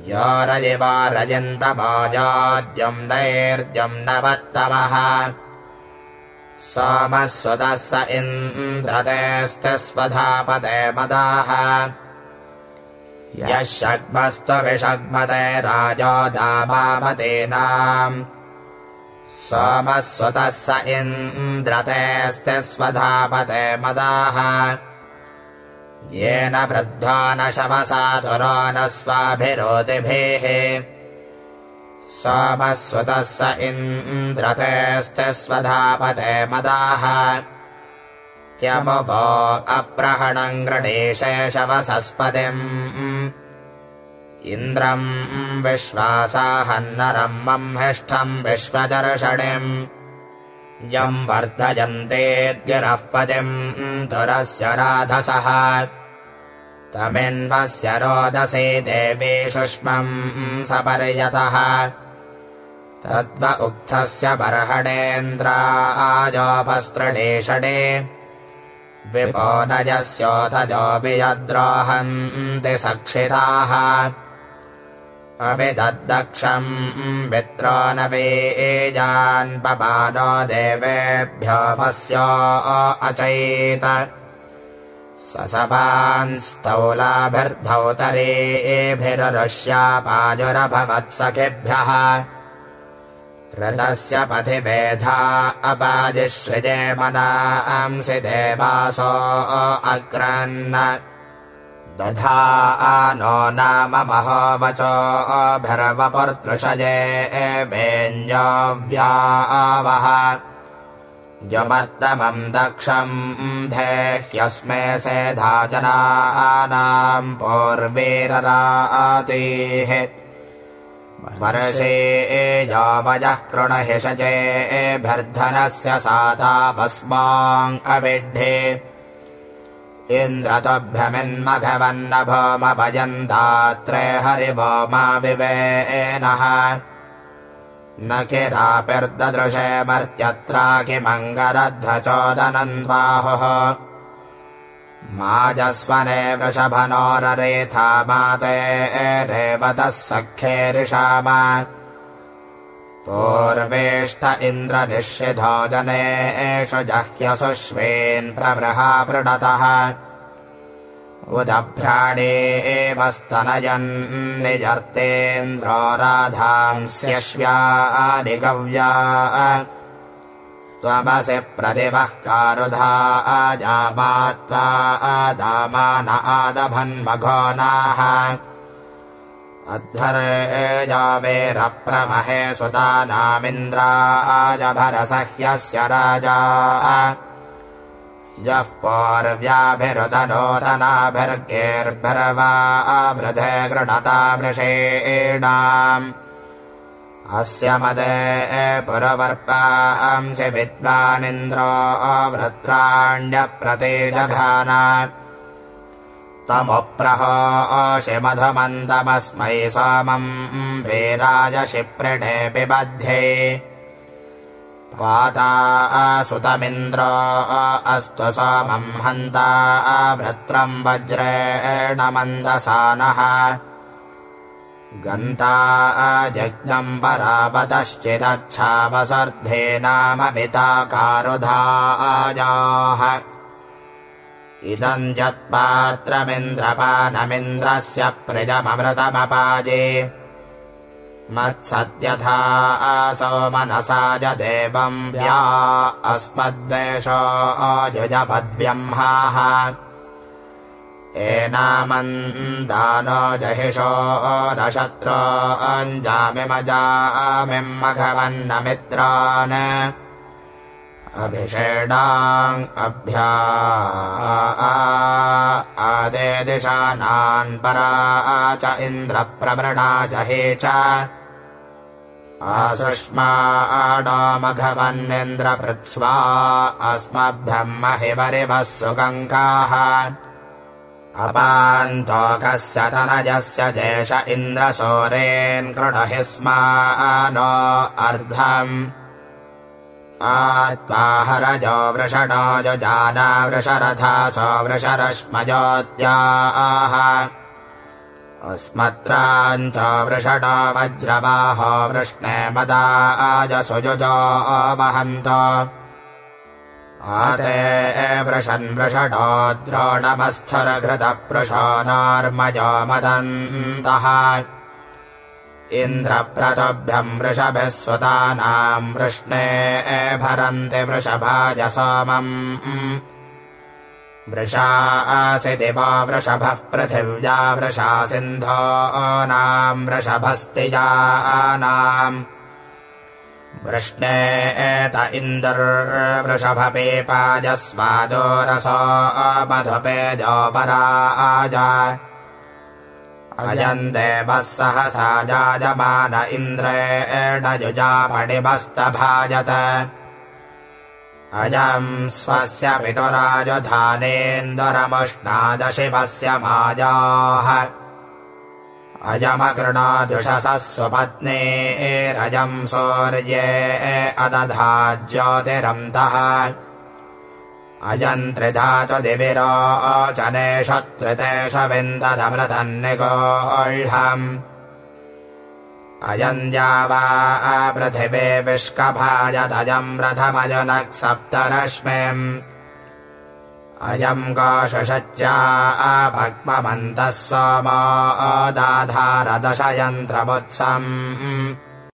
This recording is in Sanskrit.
यो रजिवा रजन्तमाजाद्यं नैर्द्यं नवत्तमः सोमस्वतः स इन्द्रतेस्तिस्वधापते मदाः यः शग्मस्त्वविषग्मते राजो दामामतीनाम् सोमस्वतः स इन्द्रतेस्तिस्वधापते मदाः येन वृद्धा न शवसातुरो न स्वाभिरोतिभिः सोमस्वतः स इन्द्रतेस्तिस्वधापते मदाः त्यमुवो अप्रहणम् गृणीषे शवसस्पतिम् इन्द्रम् विश्वासाहन्नरम् मह्मिष्ठम् विश्वचर्षणिम् यम् वर्धयन्तेऽद्गिरः पतिम् तुरस्य राधसः तमिन्वस्य रोदसी देवी शुष्मम् सपर्यतः तद्व उक्थस्य बर्हणेन्द्राजोपस्तृणीषणे विपो नजस्योतजो वियद्रोहन्ति सक्षिताः अभिदद्दक्षम् मित्रो न बीजान्पपानो देवेभ्यो पस्यो अचैत ससपांस्तौलाभिर्धौतरेभिररुष्यापाजुरभवत्सखिभ्यः रतस्य पथिभेधा अपाजिश्रिजे मनांसि देवासो अक्रन्न दधा नो नाम महोवचोभिर्वपुर्तृषजे वेञ्जव्यावः यमर्तमम् दक्षम् धेह्यस्मे सेधा जनानाम् पूर्वीररातिः वर्षे यावजः कृणहिषजेभिर्धनस्य सातापस्माम् अविड्ढे इन्द्रतोभ्यमिन्मघवन्नभोमभजन्दात्रे हरिवो मा विवेनः न किरापिर्ददृशे मर्त्यत्रा किमङ्गरध्वचोदनन्द्वाहुः माजस्वने वृषभनोररेथा माते रेवतः सख्येरिषाम पूर्वेष्ट इन्द्रनिश्चिधो जनेषु जह्यसुष्वेन् प्रवृहा पृणतः उदभ्राणे एव स्तनयन्निजर्तेन्द्रो राधांस्यश्व्यानि गव्या त्वमसि प्रतिभः कारुधा आजामात्वा आदामान आदभन्मघोनाः अद्धर्जावेरप्रमहे सुतानामिन्द्राजभरसह्यस्य राजा यः पौर्व्याभिरुदनोदनाभिर्गेर्भिर्वा वृधे गृणता वृषेणाम् अस्य मदे पुरवर्पांसि विद्वानिन्द्रो वृत्राण्यप्रतेजघान तमुप्रहोषि मधुमन्तमस्मै सोमम् वीराय शिप्रिणे पिबध्ये पाता सुतमिन्द्रो अस्तु सोमम् हन्ता वृत्रम् वज्रेण मन्दसानः गन्ता जज्ञम् परापतश्चिदच्छावसर्धे नाम पिता कारुधायाः इदम् यत्पात्रमिन्द्रपानमिन्द्रस्य प्रियममृतमपाजे मत्सद्यथा असो मनसा च देवम् व्या अस्मद्वेषो अयुजपद्व्यम्हाः एनामन्दानो जहिषो रशत्रो अञ्जामिमजामिम् मघवन्नमित्रान् अभिषेणाम् अभ्या आदे दिशानान् परा च इन्द्रप्रवृणा च हे च आसुष्माणो मघवन्निन्द्रपृत्स्वा अस्मभ्यम् महिवरिवः सुगङ्गाः अपान्तोकस्य तनजस्य जेष इन्द्रसोरेन् कृणहि स्मानो अर्धम् आत्माहरजो वृषणो जुजाना वृषरथासो वृषरश्मजोद्याः अस्मत्राञ्च वृषडो वज्रबाहो वृष्णे मदाजसुजुजो वहन्त आते वृषन् वृषडो द्रोणमस्थुरघृतपृषो नार्मजो मदन्तः इन्द्रप्रतुभ्यम् वृषभिः सुतानाम् वृष्णे भरन्ति वृषभाज सोमम् वृषासि दिवो वृषभः पृथिव्या वृषा सिन्धूनाम् वृषभस्तिजानाम् वृष्णे एत इन्दुर्वृषभपेपाजस्वादो रसो मधुपेजो पराज अयम् देवः सहसा जायमान इन्द्रेण युजापणिमस्तभाजत अयम् स्वस्य पितुराजुधानेन्दुरमुष्णादशिवस्य माजाः अयमकृणादुषसः स्वपत्नीरजम् सूर्ये अदधाज्योतिरन्तः अयम् त्रिधातु दिविरोचने शत्रुतेष विन्ददमृतन्निगोह्यम् अयम् द्यावा पृथिवे विष्कभाजदयम् रथमजुनः सप्तरश्मिम् अयम् कोशशच्या भग्ममन्तः सोमो दाधार दशयन्त्रमुत्सम्